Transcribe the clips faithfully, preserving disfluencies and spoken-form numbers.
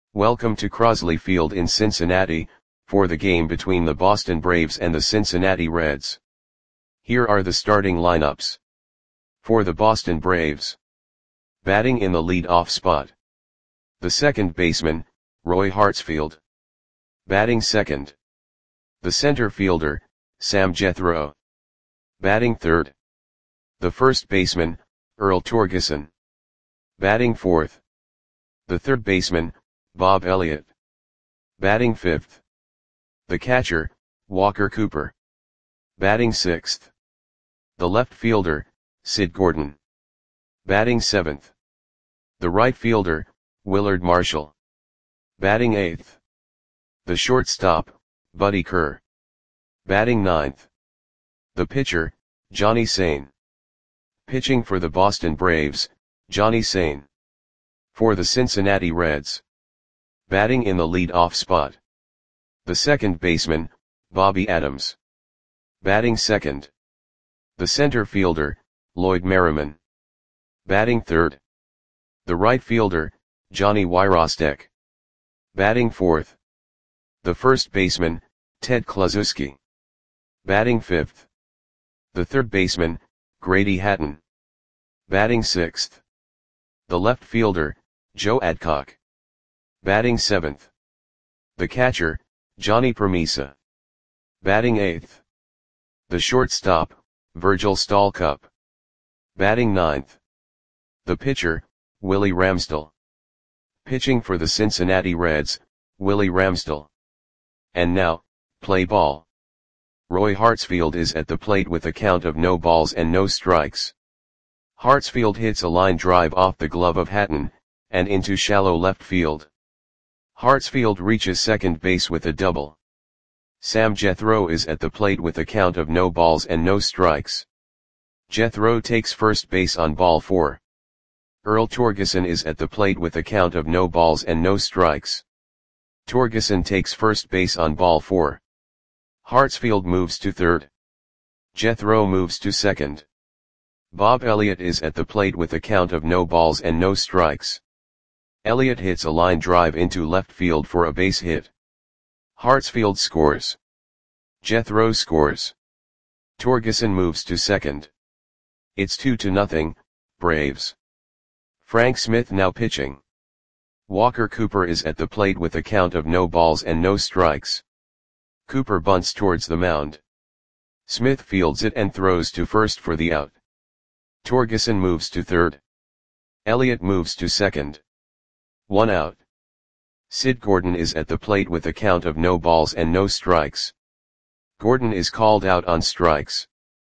Welcome to Crosley Field in Cincinnati, for the game between the Boston Braves and the Cincinnati Reds. Here are the starting lineups. For the Boston Braves. Batting in the lead-off spot. The second baseman, Roy Hartsfield. Batting second. The center fielder, Sam Jethro. Batting third. The first baseman, Earl Torgeson. Batting fourth. The third baseman, Bob Elliott. Batting fifth. The catcher, Walker Cooper. Batting sixth. The left fielder, Sid Gordon. Batting seventh. The right fielder, Willard Marshall. Batting eighth. The shortstop, Buddy Kerr. Batting ninth. The pitcher, Johnny Sain. Pitching for the Boston Braves, Johnny Sain. For the Cincinnati Reds. Batting in the lead-off spot. The second baseman, Bobby Adams. Batting second. The center fielder, Lloyd Merriman. Batting third. The right fielder, Johnny Wyrostek. Batting fourth. The first baseman, Ted Kluszewski. Batting fifth. The third baseman, Grady Hatton. Batting sixth. The left fielder, Joe Adcock. Batting seventh. The catcher, Johnny Permisa. Batting eighth. The shortstop, Virgil Stalcup. Batting ninth. The pitcher, Willie Ramsdell. Pitching for the Cincinnati Reds, Willie Ramsdell. And now, play ball. Roy Hartsfield is at the plate with a count of no balls and no strikes. Hartsfield hits a line drive off the glove of Hatton, and into shallow left field. Hartsfield reaches second base with a double. Sam Jethro is at the plate with a count of no balls and no strikes. Jethro takes first base on ball four. Earl Torgeson is at the plate with a count of no balls and no strikes. Torgeson takes first base on ball four. Hartsfield moves to third. Jethro moves to second. Bob Elliott is at the plate with a count of no balls and no strikes. Elliott hits a line drive into left field for a base hit. Hartsfield scores. Jethro scores. Torgeson moves to second. It's two to nothing, Braves. Frank Smith now pitching. Walker Cooper is at the plate with a count of no balls and no strikes. Cooper bunts towards the mound. Smith fields it and throws to first for the out. Torgeson moves to third. Elliott moves to second. One out. Sid Gordon is at the plate with a count of no balls and no strikes. Gordon is called out on strikes.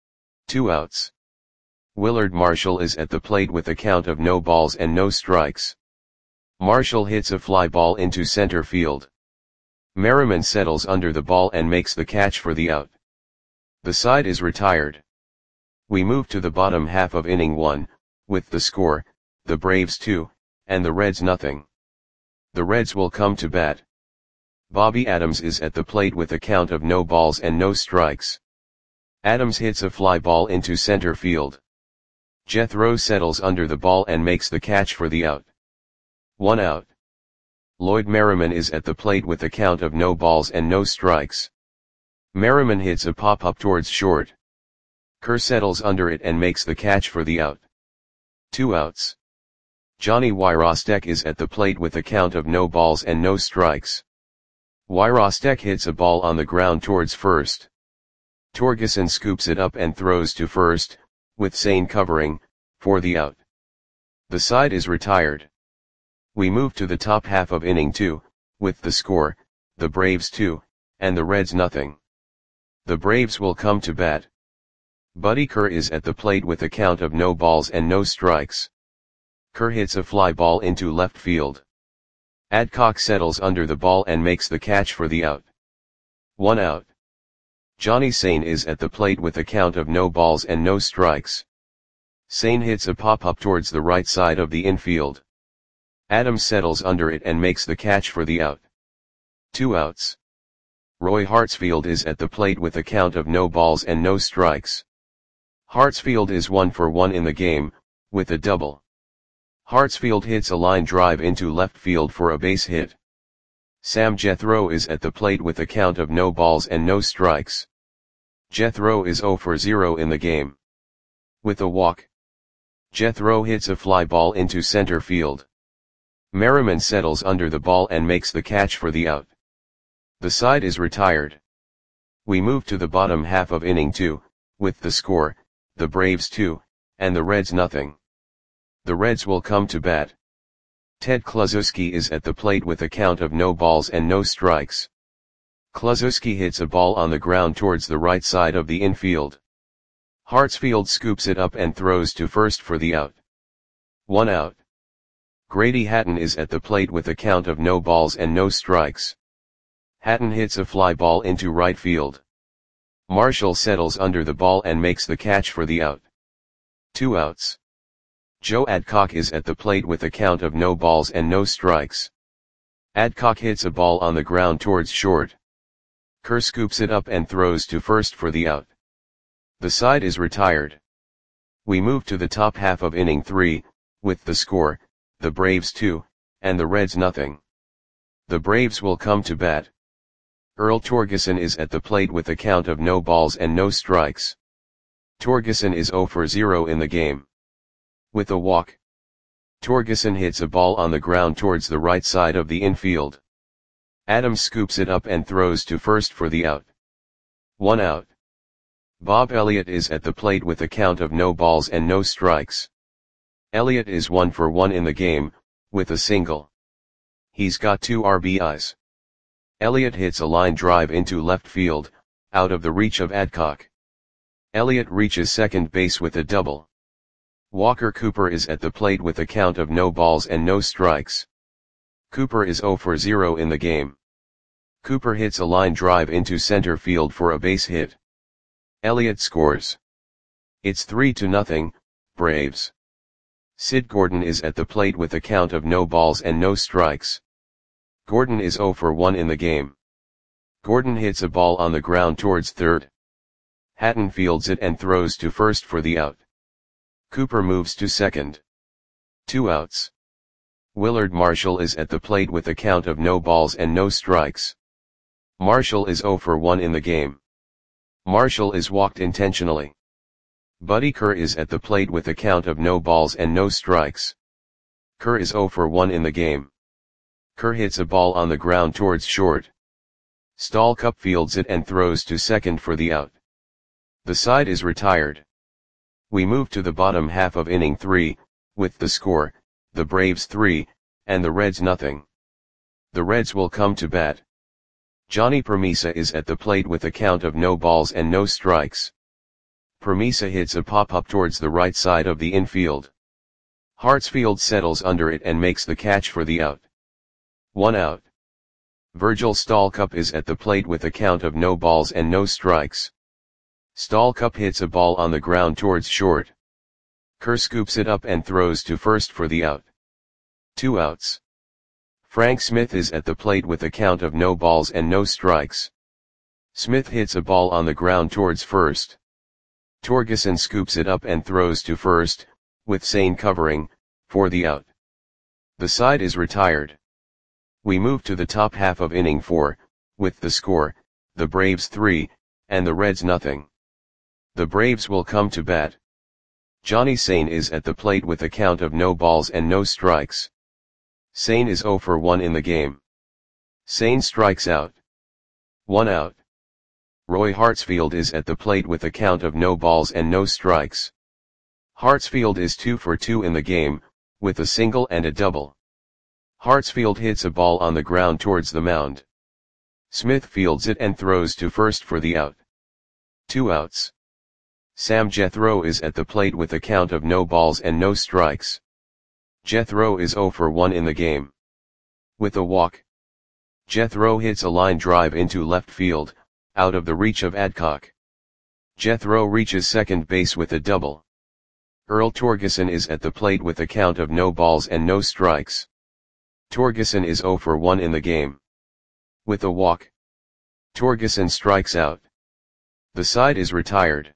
Two outs. Willard Marshall is at the plate with a count of no balls and no strikes. Marshall hits a fly ball into center field. Merriman settles under the ball and makes the catch for the out. The side is retired. We move to the bottom half of inning one, with the score, the Braves two, and the Reds nothing. The Reds will come to bat. Bobby Adams is at the plate with a count of no balls and no strikes. Adams hits a fly ball into center field. Jethro settles under the ball and makes the catch for the out. One out. Lloyd Merriman is at the plate with a count of no balls and no strikes. Merriman hits a pop-up towards short. Kerr settles under it and makes the catch for the out. Two outs. Johnny Wyrostek is at the plate with a count of no balls and no strikes. Wyrostek hits a ball on the ground towards first. Torgeson scoops it up and throws to first, with Sain covering, for the out. The side is retired. We move to the top half of inning two, with the score, the Braves two, and the Reds nothing. The Braves will come to bat. Buddy Kerr is at the plate with a count of no balls and no strikes. Kerr hits a fly ball into left field. Adcock settles under the ball and makes the catch for the out. One out. Johnny Sain is at the plate with a count of no balls and no strikes. Sain hits a pop-up towards the right side of the infield. Adams settles under it and makes the catch for the out. Two outs. Roy Hartsfield is at the plate with a count of no balls and no strikes. Hartsfield is one for one in the game, with a double. Hartsfield hits a line drive into left field for a base hit. Sam Jethro is at the plate with a count of no balls and no strikes. Jethro is zero for zero in the game. With a walk, Jethro hits a fly ball into center field. Merriman settles under the ball and makes the catch for the out. The side is retired. We move to the bottom half of inning two, with the score, the Braves two, and the Reds nothing. The Reds will come to bat. Ted Kluszewski is at the plate with a count of no balls and no strikes. Kluszewski hits a ball on the ground towards the right side of the infield. Hartsfield scoops it up and throws to first for the out. One out. Grady Hatton is at the plate with a count of no balls and no strikes. Hatton hits a fly ball into right field. Marshall settles under the ball and makes the catch for the out. Two outs. Joe Adcock is at the plate with a count of no balls and no strikes. Adcock hits a ball on the ground towards short. Kerr scoops it up and throws to first for the out. The side is retired. We move to the top half of inning three, with the score, the Braves two, and the Reds nothing. The Braves will come to bat. Earl Torgeson is at the plate with a count of no balls and no strikes. Torgeson is zero for zero in the game. With a walk, Torgeson hits a ball on the ground towards the right side of the infield. Adams scoops it up and throws to first for the out. One out. Bob Elliott is at the plate with a count of no balls and no strikes. Elliott is one for one in the game, with a single. He's got two R B Is. Elliott hits a line drive into left field, out of the reach of Adcock. Elliott reaches second base with a double. Walker Cooper is at the plate with a count of no balls and no strikes. Cooper is zero for zero in the game. Cooper hits a line drive into center field for a base hit. Elliott scores. It's three to nothing, Braves. Sid Gordon is at the plate with a count of no balls and no strikes. Gordon is zero for one in the game. Gordon hits a ball on the ground towards third. Hatton fields it and throws to first for the out. Cooper moves to second. Two outs. Willard Marshall is at the plate with a count of no balls and no strikes. Marshall is zero for one in the game. Marshall is walked intentionally. Buddy Kerr is at the plate with a count of no balls and no strikes. Kerr is zero for one in the game. Kerr hits a ball on the ground towards short. Stallcup fields it and throws to second for the out. The side is retired. We move to the bottom half of inning three, with the score, the Braves three, and the Reds nothing. The Reds will come to bat. Johnny Permisa is at the plate with a count of no balls and no strikes. Permisa hits a pop-up towards the right side of the infield. Hartsfield settles under it and makes the catch for the out. One out. Virgil Stallcup is at the plate with a count of no balls and no strikes. Stallcup hits a ball on the ground towards short. Kerr scoops it up and throws to first for the out. Two outs. Frank Smith is at the plate with a count of no balls and no strikes. Smith hits a ball on the ground towards first. Torgeson scoops it up and throws to first, with Sane covering, for the out. The side is retired. We move to the top half of inning four, with the score, the Braves three, and the Reds nothing. The Braves will come to bat. Johnny Sane is at the plate with a count of no balls and no strikes. Sane is zero for one in the game. Sane strikes out. One out. Roy Hartsfield is at the plate with a count of no balls and no strikes. Hartsfield is two for two in the game, with a single and a double. Hartsfield hits a ball on the ground towards the mound. Smith fields it and throws to first for the out. Two outs. Sam Jethro is at the plate with a count of no balls and no strikes. Jethro is zero for one in the game. With a walk, Jethro hits a line drive into left field, out of the reach of Adcock. Jethro reaches second base with a double. Earl Torgeson is at the plate with a count of no balls and no strikes. Torgeson is zero for one in the game. With a walk, Torgeson strikes out. The side is retired.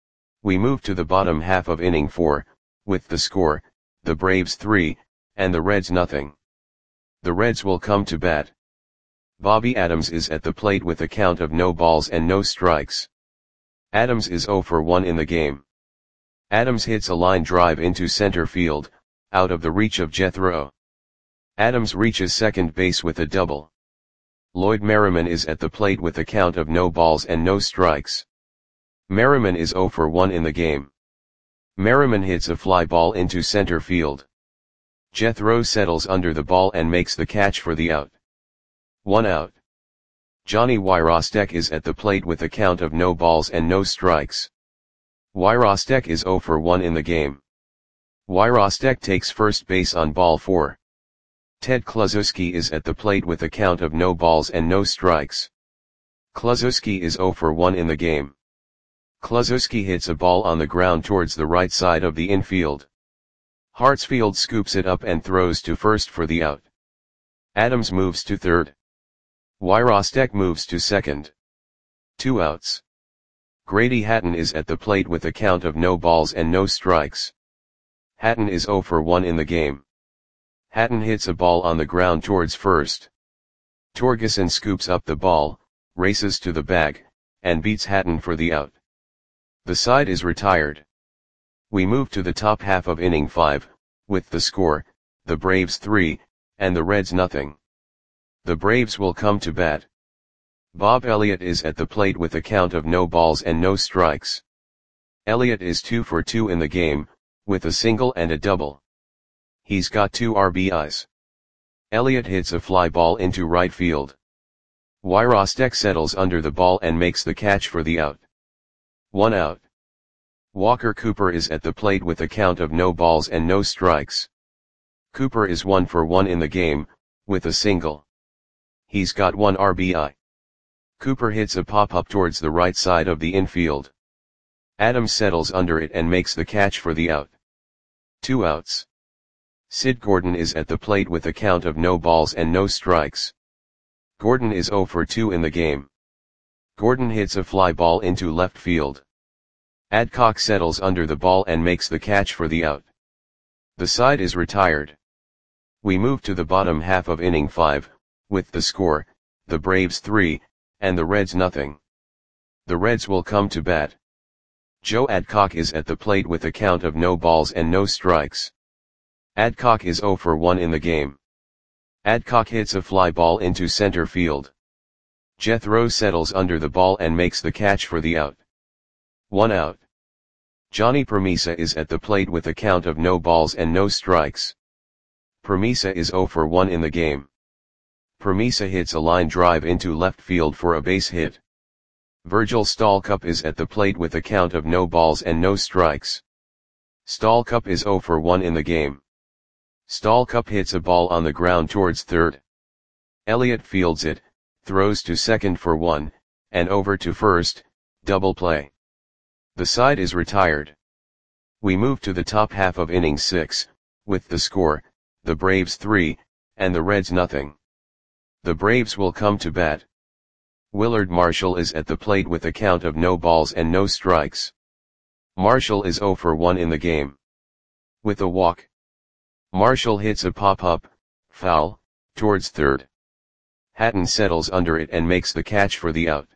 We move to the bottom half of inning four, with the score, the Braves three, and the Reds nothing. The Reds will come to bat. Bobby Adams is at the plate with a count of no balls and no strikes. Adams is zero for one in the game. Adams hits a line drive into center field, out of the reach of Jethro. Adams reaches second base with a double. Lloyd Merriman is at the plate with a count of no balls and no strikes. Merriman is zero for one in the game. Merriman hits a fly ball into center field. Jethro settles under the ball and makes the catch for the out. One out. Johnny Wyrostek is at the plate with a count of no balls and no strikes. Wyrostek is zero for one in the game. Wyrostek takes first base on ball four. Ted Kluszewski is at the plate with a count of no balls and no strikes. Kluszewski is zero for one in the game. Kluszewski hits a ball on the ground towards the right side of the infield. Hartsfield scoops it up and throws to first for the out. Adams moves to third. Wyrostek moves to second. Two outs. Grady Hatton is at the plate with a count of no balls and no strikes. Hatton is zero for one in the game. Hatton hits a ball on the ground towards first. Torgeson scoops up the ball, races to the bag, and beats Hatton for the out. The side is retired. We move to the top half of inning five, with the score, the Braves three, and the Reds nothing. The Braves will come to bat. Bob Elliott is at the plate with a count of no balls and no strikes. Elliott is two for two in the game, with a single and a double. He's got two R B Is. Elliott hits a fly ball into right field. Wyrostek settles under the ball and makes the catch for the out. One out. Walker Cooper is at the plate with a count of no balls and no strikes. Cooper is one for one in the game, with a single. He's got one R B I. Cooper hits a pop-up towards the right side of the infield. Adams settles under it and makes the catch for the out. Two outs. Sid Gordon is at the plate with a count of no balls and no strikes. Gordon is zero for two in the game. Gordon hits a fly ball into left field. Adcock settles under the ball and makes the catch for the out. The side is retired. We move to the bottom half of inning five, with the score, the Braves three, and the Reds nothing. The Reds will come to bat. Joe Adcock is at the plate with a count of no balls and no strikes. Adcock is zero for one in the game. Adcock hits a fly ball into center field. Jethro settles under the ball and makes the catch for the out. One out. Johnny Permisa is at the plate with a count of no balls and no strikes. Permisa is zero for one in the game. Permisa hits a line drive into left field for a base hit. Virgil Stallcup is at the plate with a count of no balls and no strikes. Stallcup is zero for one in the game. Stallcup hits a ball on the ground towards third. Elliott fields it, throws to second for one, and over to first, double play. The side is retired. We move to the top half of inning six, with the score, the Braves three, and the Reds nothing. The Braves will come to bat. Willard Marshall is at the plate with a count of no balls and no strikes. Marshall is zero for one in the game. With a walk. Marshall hits a pop-up, foul, towards third. Hatton settles under it and makes the catch for the out.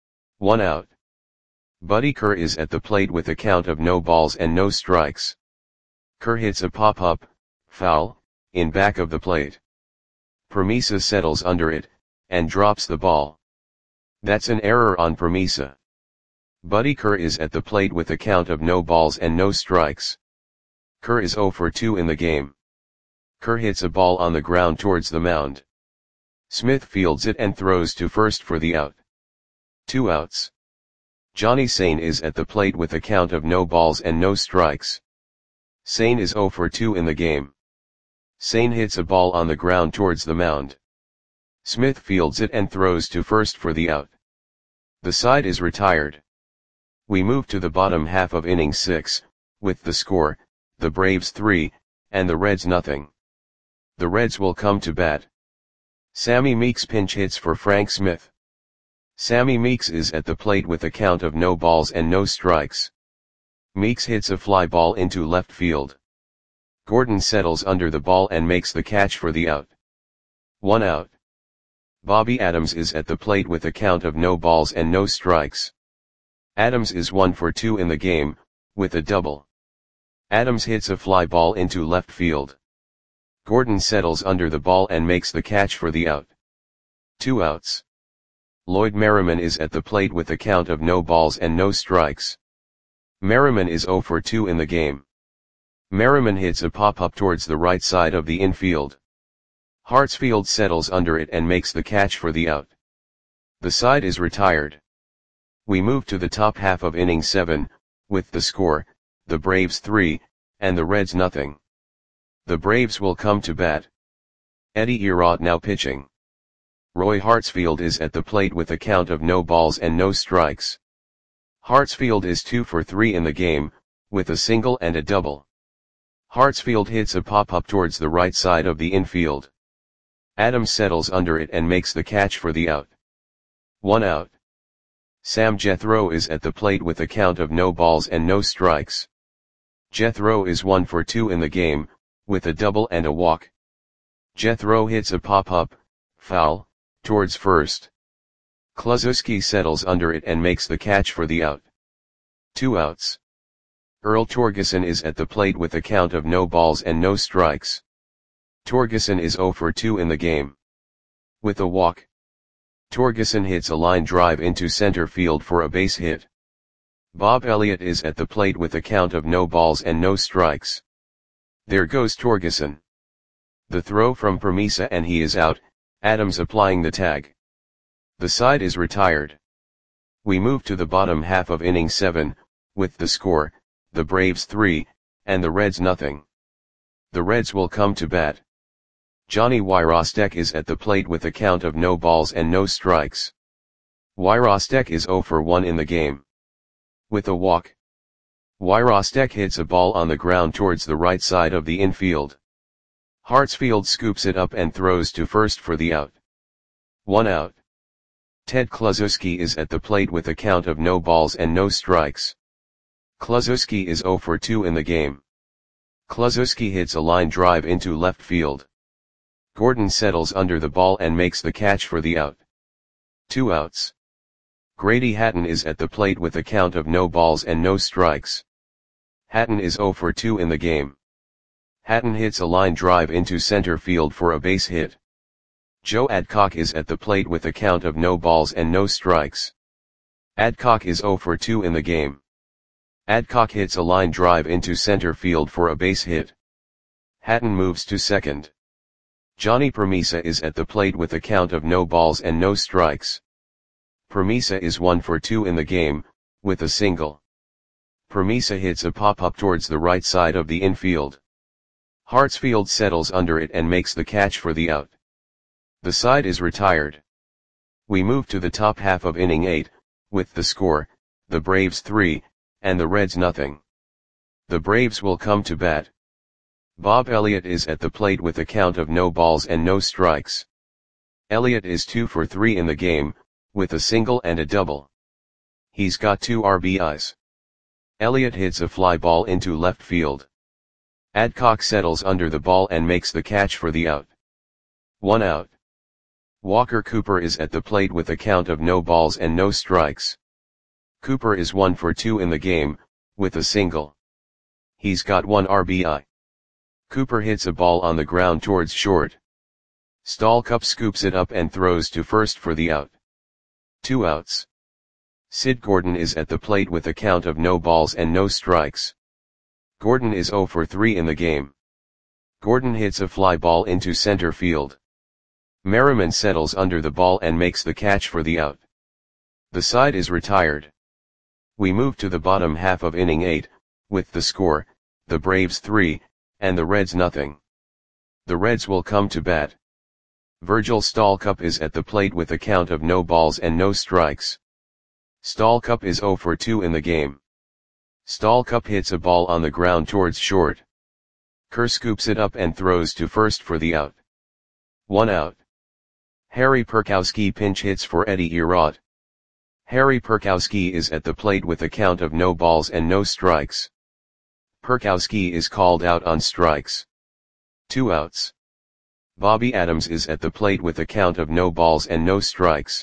One out. Buddy Kerr is at the plate with a count of no balls and no strikes. Kerr hits a pop-up, foul, in back of the plate. Permisa settles under it, and drops the ball. That's an error on Permisa. Buddy Kerr is at the plate with a count of no balls and no strikes. Kerr is zero for two in the game. Kerr hits a ball on the ground towards the mound. Smith fields it and throws to first for the out. Two outs. Johnny Sain is at the plate with a count of no balls and no strikes. Sain is zero for two in the game. Sain hits a ball on the ground towards the mound. Smith fields it and throws to first for the out. The side is retired. We move to the bottom half of inning six, with the score, the Braves three, and the Reds nothing. The Reds will come to bat. Sammy Meeks pinch hits for Frank Smith. Sammy Meeks is at the plate with a count of no balls and no strikes. Meeks hits a fly ball into left field. Gordon settles under the ball and makes the catch for the out. One out. Bobby Adams is at the plate with a count of no balls and no strikes. Adams is one for two in the game, with a double. Adams hits a fly ball into left field. Gordon settles under the ball and makes the catch for the out. Two outs. Lloyd Merriman is at the plate with a count of no balls and no strikes. Merriman is zero for two in the game. Merriman hits a pop-up towards the right side of the infield. Hartsfield settles under it and makes the catch for the out. The side is retired. We move to the top half of inning seven, with the score, the Braves three, and the Reds nothing. The Braves will come to bat. Eddie Erod now pitching. Roy Hartsfield is at the plate with a count of no balls and no strikes. Hartsfield is two for three in the game, with a single and a double. Hartsfield hits a pop-up towards the right side of the infield. Adams settles under it and makes the catch for the out. One out. Sam Jethro is at the plate with a count of no balls and no strikes. Jethro is one for two in the game, with a double and a walk. Jethro hits a pop-up, foul, towards first. Kluszewski settles under it and makes the catch for the out. Two outs. Earl Torgeson is at the plate with a count of no balls and no strikes. Torgeson is zero for two in the game. With a walk. Torgeson hits a line drive into center field for a base hit. Bob Elliott is at the plate with a count of no balls and no strikes. There goes Torgeson. The throw from Permisa and he is out, Adams applying the tag. The side is retired. We move to the bottom half of inning seven, with the score, the Braves three, and the Reds nothing. The Reds will come to bat. Johnny Wyrostek is at the plate with a count of no balls and no strikes. Wyrostek is zero for one in the game. With a walk. Wyrostek hits a ball on the ground towards the right side of the infield. Hartsfield scoops it up and throws to first for the out. One out. Ted Kluszewski is at the plate with a count of no balls and no strikes. Kluszewski is zero for two in the game. Kluszewski hits a line drive into left field. Gordon settles under the ball and makes the catch for the out. Two outs. Grady Hatton is at the plate with a count of no balls and no strikes. Hatton is zero for two in the game. Hatton hits a line drive into center field for a base hit. Joe Adcock is at the plate with a count of no balls and no strikes. Adcock is zero for two in the game. Adcock hits a line drive into center field for a base hit. Hatton moves to second. Johnny Permisa is at the plate with a count of no balls and no strikes. Permisa is one for two in the game, with a single. Permisa hits a pop-up towards the right side of the infield. Hartsfield settles under it and makes the catch for the out. The side is retired. We move to the top half of inning eight, with the score, the Braves three, and the Reds nothing. The Braves will come to bat. Bob Elliott is at the plate with a count of no balls and no strikes. Elliott is two for three in the game, with a single and a double. He's got two R B Is. Elliott hits a fly ball into left field. Adcock settles under the ball and makes the catch for the out. One out. Walker Cooper is at the plate with a count of no balls and no strikes. Cooper is one for two in the game, with a single. He's got one R B I. Cooper hits a ball on the ground towards short. Stallcup scoops it up and throws to first for the out. Two outs. Sid Gordon is at the plate with a count of no balls and no strikes. Gordon is zero for three in the game. Gordon hits a fly ball into center field. Merriman settles under the ball and makes the catch for the out. The side is retired. We move to the bottom half of inning eight, with the score, the Braves three, and the Reds nothing. The Reds will come to bat. Virgil Stallcup is at the plate with a count of no balls and no strikes. Stallcup is zero for two in the game. Stallcup hits a ball on the ground towards short. Kerr scoops it up and throws to first for the out. One out. Harry Perkowski pinch hits for Eddie Erod. Harry Perkowski is at the plate with a count of no balls and no strikes. Perkowski is called out on strikes. Two outs. Bobby Adams is at the plate with a count of no balls and no strikes.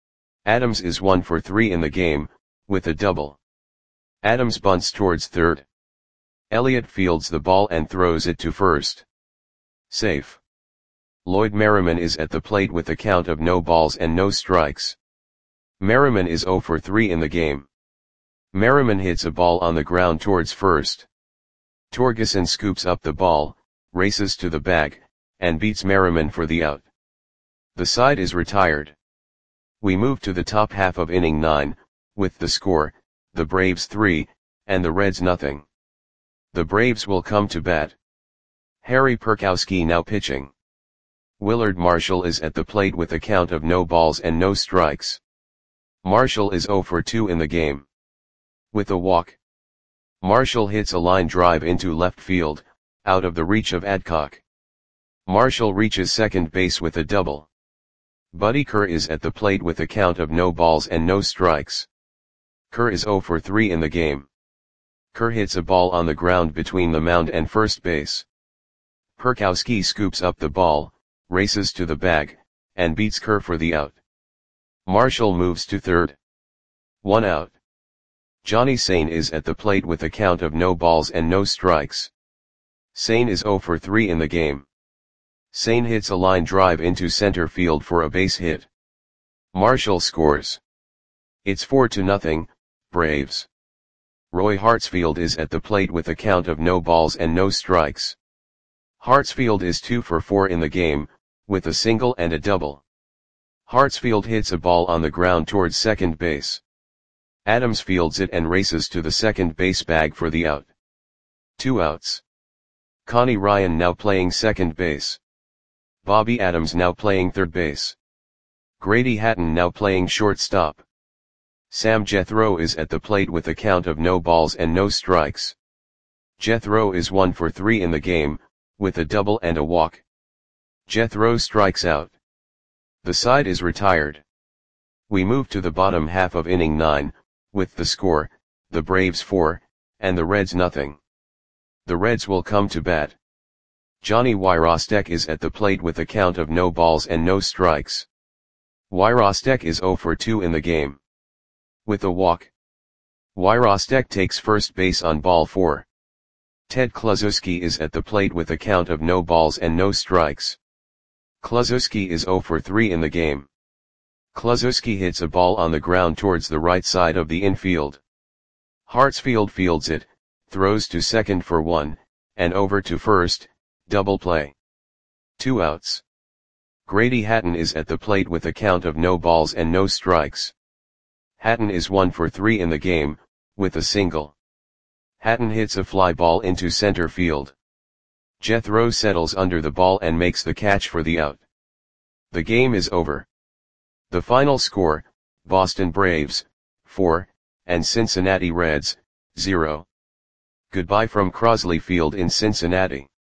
Adams is one for three in the game, with a double. Adams bunts towards third. Elliott fields the ball and throws it to first. Safe. Lloyd Merriman is at the plate with a count of no balls and no strikes. Merriman is zero for three in the game. Merriman hits a ball on the ground towards first. Torgeson scoops up the ball, races to the bag, and beats Merriman for the out. The side is retired. We move to the top half of inning nine, with the score, the Braves three, and the Reds nothing. The Braves will come to bat. Harry Perkowski now pitching. Willard Marshall is at the plate with a count of no balls and no strikes. Marshall is zero for two in the game. With a walk. Marshall hits a line drive into left field, out of the reach of Adcock. Marshall reaches second base with a double. Buddy Kerr is at the plate with a count of no balls and no strikes. Kerr is zero for three in the game. Kerr hits a ball on the ground between the mound and first base. Perkowski scoops up the ball, races to the bag, and beats Kerr for the out. Marshall moves to third. One out. Johnny Sane is at the plate with a count of no balls and no strikes. Sane is zero for three in the game. Sane hits a line drive into center field for a base hit. Marshall scores. It's four to nothing, Braves. Roy Hartsfield is at the plate with a count of no balls and no strikes. Hartsfield is two for four in the game, with a single and a double. Hartsfield hits a ball on the ground towards second base. Adams fields it and races to the second base bag for the out. Two outs. Connie Ryan now playing second base. Bobby Adams now playing third base. Grady Hatton now playing shortstop. Sam Jethro is at the plate with a count of no balls and no strikes. Jethro is one for three in the game, with a double and a walk. Jethro strikes out. The side is retired. We move to the bottom half of inning nine, with the score, the Braves four, and the Reds nothing. The Reds will come to bat. Johnny Wyrostek is at the plate with a count of no balls and no strikes. Wyrostek is zero for two in the game. With a walk. Wyrostek takes first base on ball four. Ted Kluszewski is at the plate with a count of no balls and no strikes. Kluszewski is zero for three in the game. Kluszewski hits a ball on the ground towards the right side of the infield. Hartsfield fields it, throws to second for one, and over to first, double play. Two outs. Grady Hatton is at the plate with a count of no balls and no strikes. Hatton is one for three in the game, with a single. Hatton hits a fly ball into center field. Jethro settles under the ball and makes the catch for the out. The game is over. The final score, Boston Braves, four, and Cincinnati Reds, zero. Goodbye from Crosley Field in Cincinnati.